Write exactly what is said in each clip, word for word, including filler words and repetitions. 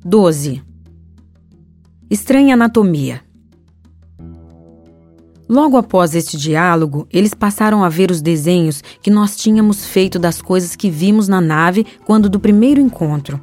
doze. Estranha anatomia. Logo após este diálogo, eles passaram a ver os desenhos que nós tínhamos feito das coisas que vimos na nave quando do primeiro encontro.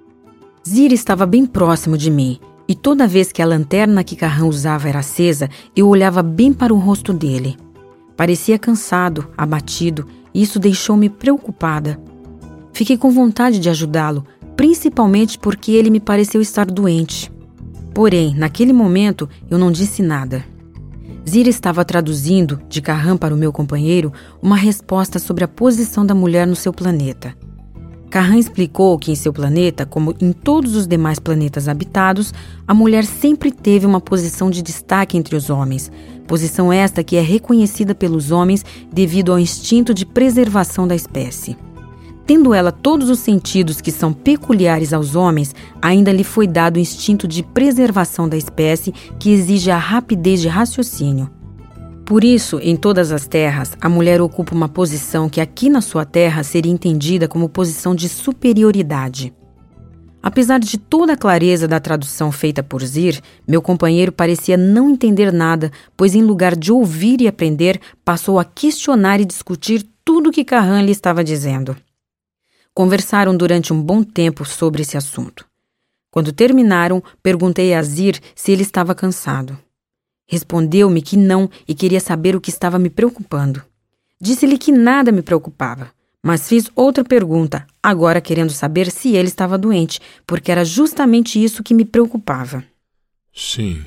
Zira estava bem próximo de mim, e toda vez que a lanterna que Kahan usava era acesa, eu olhava bem para o rosto dele. Parecia cansado, abatido, e isso deixou-me preocupada. Fiquei com vontade de ajudá-lo, principalmente porque ele me pareceu estar doente. Porém, naquele momento, eu não disse nada. Zira estava traduzindo, de Kahan para o meu companheiro, uma resposta sobre a posição da mulher no seu planeta. Kahan explicou que em seu planeta, como em todos os demais planetas habitados, a mulher sempre teve uma posição de destaque entre os homens, posição esta que é reconhecida pelos homens devido ao instinto de preservação da espécie. Tendo ela todos os sentidos que são peculiares aos homens, ainda lhe foi dado o instinto de preservação da espécie que exige a rapidez de raciocínio. Por isso, em todas as terras, a mulher ocupa uma posição que aqui na sua terra seria entendida como posição de superioridade. Apesar de toda a clareza da tradução feita por Zir, meu companheiro parecia não entender nada, pois em lugar de ouvir e aprender, passou a questionar e discutir tudo o que Kahan lhe estava dizendo. Conversaram durante um bom tempo sobre esse assunto. Quando terminaram, perguntei a Zir se ele estava cansado. Respondeu-me que não e queria saber o que estava me preocupando. Disse-lhe que nada me preocupava, mas fiz outra pergunta, agora querendo saber se ele estava doente, porque era justamente isso que me preocupava. Sim,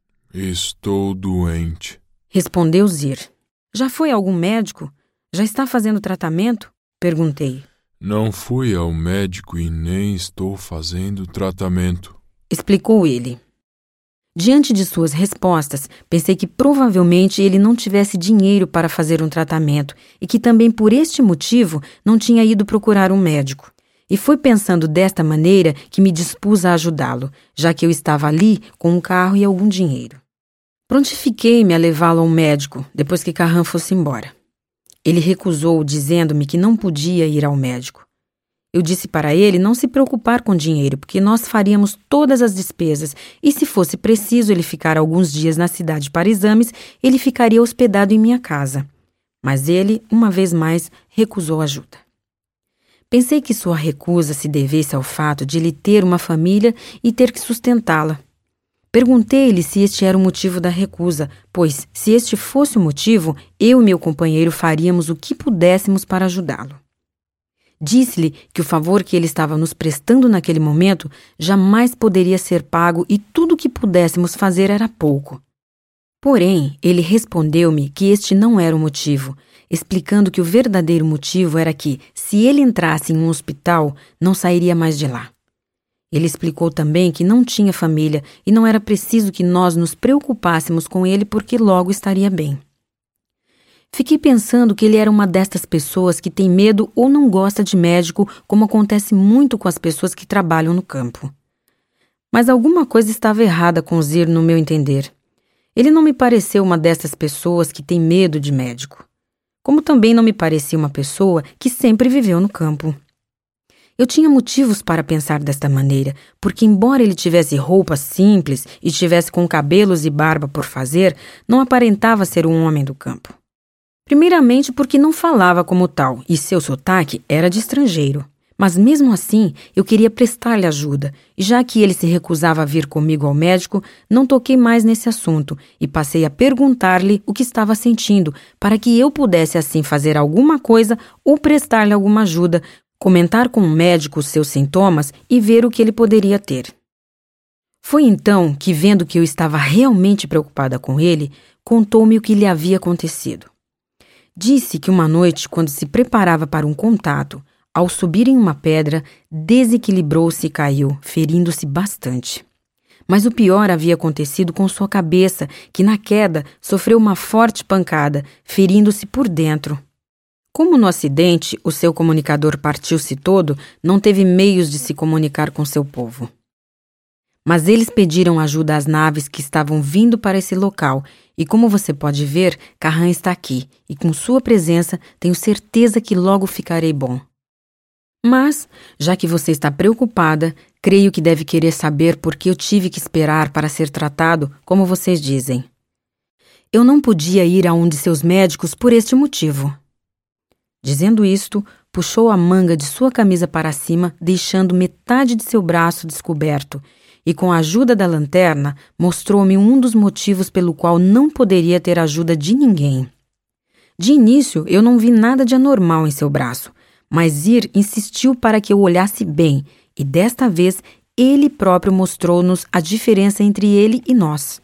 estou doente, respondeu Zir. Já foi a algum médico? Já está fazendo tratamento? Perguntei. Não fui ao médico e nem estou fazendo tratamento, explicou ele. Diante de suas respostas, pensei que provavelmente ele não tivesse dinheiro para fazer um tratamento e que também por este motivo não tinha ido procurar um médico. E foi pensando desta maneira que me dispus a ajudá-lo, já que eu estava ali com um carro e algum dinheiro. Prontifiquei-me a levá-lo ao médico depois que Kahan fosse embora. Ele recusou, dizendo-me que não podia ir ao médico. Eu disse para ele não se preocupar com dinheiro, porque nós faríamos todas as despesas e se fosse preciso ele ficar alguns dias na cidade para exames, ele ficaria hospedado em minha casa. Mas ele, uma vez mais, recusou ajuda. Pensei que sua recusa se devesse ao fato de ele ter uma família e ter que sustentá-la. Perguntei-lhe se este era o motivo da recusa, pois, se este fosse o motivo, eu e meu companheiro faríamos o que pudéssemos para ajudá-lo. Disse-lhe que o favor que ele estava nos prestando naquele momento jamais poderia ser pago e tudo o que pudéssemos fazer era pouco. Porém, ele respondeu-me que este não era o motivo, explicando que o verdadeiro motivo era que, se ele entrasse em um hospital, não sairia mais de lá. Ele explicou também que não tinha família e não era preciso que nós nos preocupássemos com ele porque logo estaria bem. Fiquei pensando que ele era uma destas pessoas que tem medo ou não gosta de médico, como acontece muito com as pessoas que trabalham no campo. Mas alguma coisa estava errada com Zir no meu entender. Ele não me pareceu uma destas pessoas que tem medo de médico. Como também não me parecia uma pessoa que sempre viveu no campo. Eu tinha motivos para pensar desta maneira, porque embora ele tivesse roupas simples e estivesse com cabelos e barba por fazer, não aparentava ser um homem do campo. Primeiramente porque não falava como tal e seu sotaque era de estrangeiro. Mas mesmo assim, eu queria prestar-lhe ajuda, e já que ele se recusava a vir comigo ao médico, não toquei mais nesse assunto e passei a perguntar-lhe o que estava sentindo, para que eu pudesse assim fazer alguma coisa ou prestar-lhe alguma ajuda, comentar com o médico os seus sintomas e ver o que ele poderia ter. Foi então que, vendo que eu estava realmente preocupada com ele, contou-me o que lhe havia acontecido. Disse que uma noite, quando se preparava para um contato, ao subir em uma pedra, desequilibrou-se e caiu, ferindo-se bastante. Mas o pior havia acontecido com sua cabeça, que na queda sofreu uma forte pancada, ferindo-se por dentro. Como no acidente o seu comunicador partiu-se todo, não teve meios de se comunicar com seu povo. Mas eles pediram ajuda às naves que estavam vindo para esse local, e como você pode ver, Kahan está aqui, e com sua presença tenho certeza que logo ficarei bom. Mas, já que você está preocupada, creio que deve querer saber por que eu tive que esperar para ser tratado, como vocês dizem. Eu não podia ir a um de seus médicos por este motivo. Dizendo isto, puxou a manga de sua camisa para cima, deixando metade de seu braço descoberto, e com a ajuda da lanterna, mostrou-me um dos motivos pelo qual não poderia ter ajuda de ninguém. De início, eu não vi nada de anormal em seu braço, mas Zir insistiu para que eu olhasse bem, e desta vez ele próprio mostrou-nos a diferença entre ele e nós.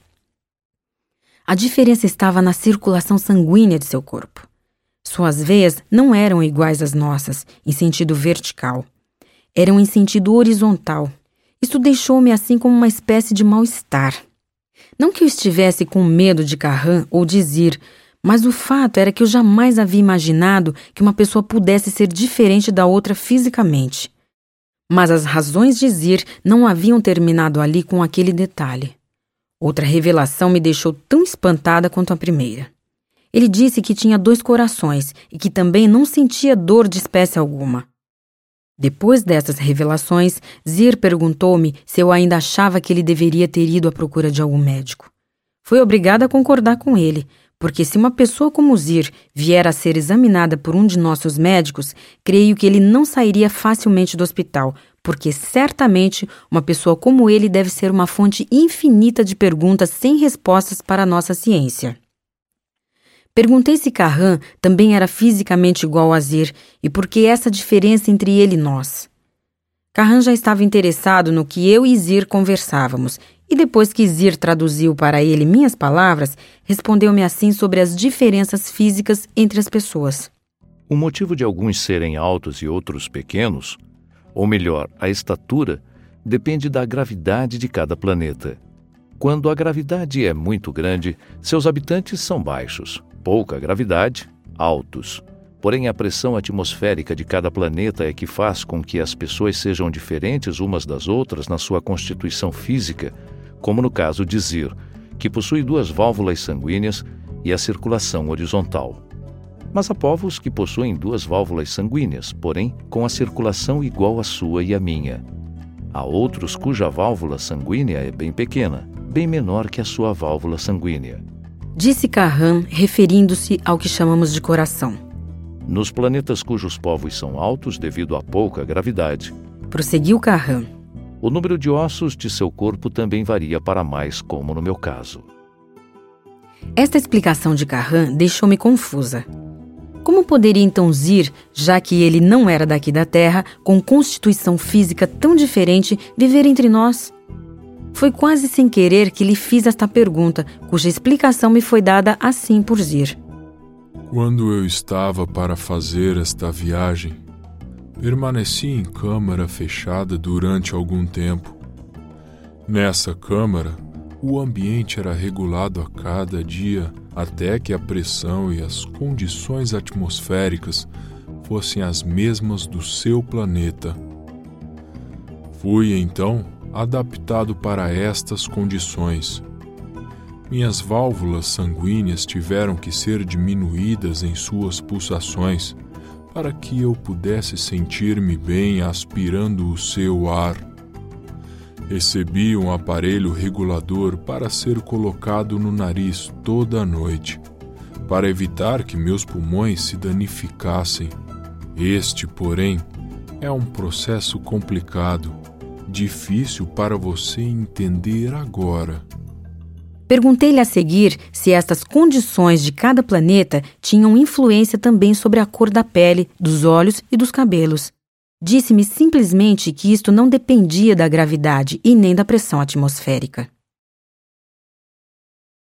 A diferença estava na circulação sanguínea de seu corpo. Suas veias não eram iguais às nossas, em sentido vertical. Eram em sentido horizontal. Isto deixou-me assim como uma espécie de mal-estar. Não que eu estivesse com medo de Kahan ou de Zir, mas o fato era que eu jamais havia imaginado que uma pessoa pudesse ser diferente da outra fisicamente. Mas as razões de Zir não haviam terminado ali com aquele detalhe. Outra revelação me deixou tão espantada quanto a primeira. Ele disse que tinha dois corações e que também não sentia dor de espécie alguma. Depois dessas revelações, Zir perguntou-me se eu ainda achava que ele deveria ter ido à procura de algum médico. Fui obrigada a concordar com ele, porque se uma pessoa como Zir vier a ser examinada por um de nossos médicos, creio que ele não sairia facilmente do hospital, porque certamente uma pessoa como ele deve ser uma fonte infinita de perguntas sem respostas para a nossa ciência. Perguntei se Kahan também era fisicamente igual a Zir e por que essa diferença entre ele e nós. Kahan já estava interessado no que eu e Zir conversávamos, e depois que Zir traduziu para ele minhas palavras, respondeu-me assim sobre as diferenças físicas entre as pessoas. O motivo de alguns serem altos e outros pequenos, ou melhor, a estatura, depende da gravidade de cada planeta. Quando a gravidade é muito grande, seus habitantes são baixos. Pouca gravidade, altos. Porém, a pressão atmosférica de cada planeta é que faz com que as pessoas sejam diferentes umas das outras na sua constituição física, como no caso de Zir, que possui duas válvulas sanguíneas e a circulação horizontal. Mas há povos que possuem duas válvulas sanguíneas, porém com a circulação igual à sua e à minha. Há outros cuja válvula sanguínea é bem pequena, bem menor que a sua válvula sanguínea. Disse Kahan, referindo-se ao que chamamos de coração. Nos planetas cujos povos são altos devido à pouca gravidade, prosseguiu Kahan, o número de ossos de seu corpo também varia para mais, como no meu caso. Esta explicação de Kahan deixou-me confusa. Como poderia então Zir, já que ele não era daqui da Terra, com constituição física tão diferente, viver entre nós? Foi quase sem querer que lhe fiz esta pergunta, cuja explicação me foi dada assim por Zir. Quando eu estava para fazer esta viagem, permaneci em câmara fechada durante algum tempo. Nessa câmara, o ambiente era regulado a cada dia até que a pressão e as condições atmosféricas fossem as mesmas do seu planeta. Fui, então, adaptado para estas condições. Minhas válvulas sanguíneas tiveram que ser diminuídas em suas pulsações para que eu pudesse sentir-me bem aspirando o seu ar. Recebi um aparelho regulador para ser colocado no nariz toda a noite, para evitar que meus pulmões se danificassem. Este, porém, é um processo complicado, difícil para você entender agora. Perguntei-lhe a seguir se estas condições de cada planeta tinham influência também sobre a cor da pele, dos olhos e dos cabelos. Disse-me simplesmente que isto não dependia da gravidade e nem da pressão atmosférica.